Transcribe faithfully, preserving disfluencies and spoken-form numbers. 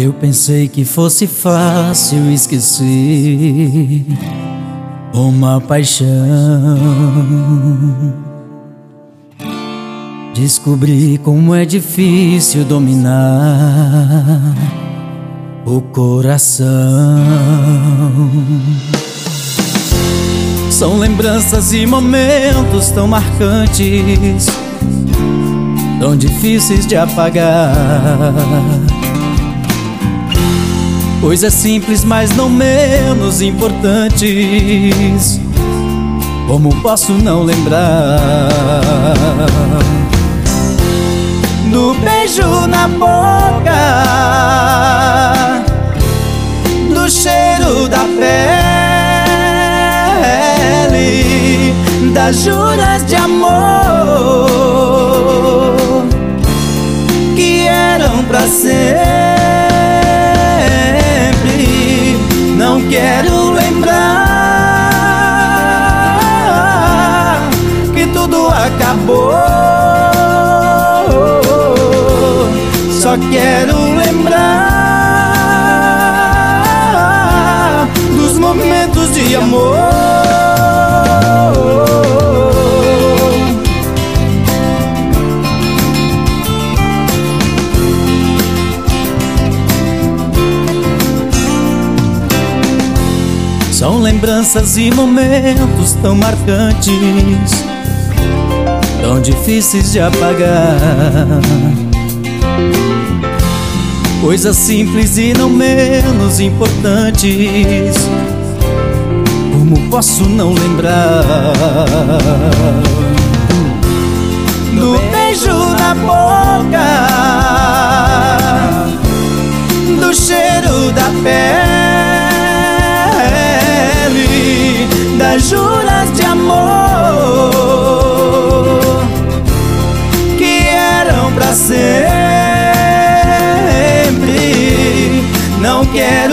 Eu pensei que fosse fácil esquecer uma paixão. Descobri como é difícil dominar o coração. São lembranças e momentos tão marcantes, tão difíceis de apagar. Coisas simples, mas não menos importantes. Como posso não lembrar do beijo na boca, do cheiro da pele, das juras de amor que eram pra sempre. Não quero lembrar que tudo acabou. Só quero lembrar dos momentos de amor. São lembranças e momentos tão marcantes, tão difíceis de apagar. Coisas simples e não menos importantes. Como posso não lembrar do beijo na boca, do cheiro da pele, das juras de amor que eram pra sempre. Não quero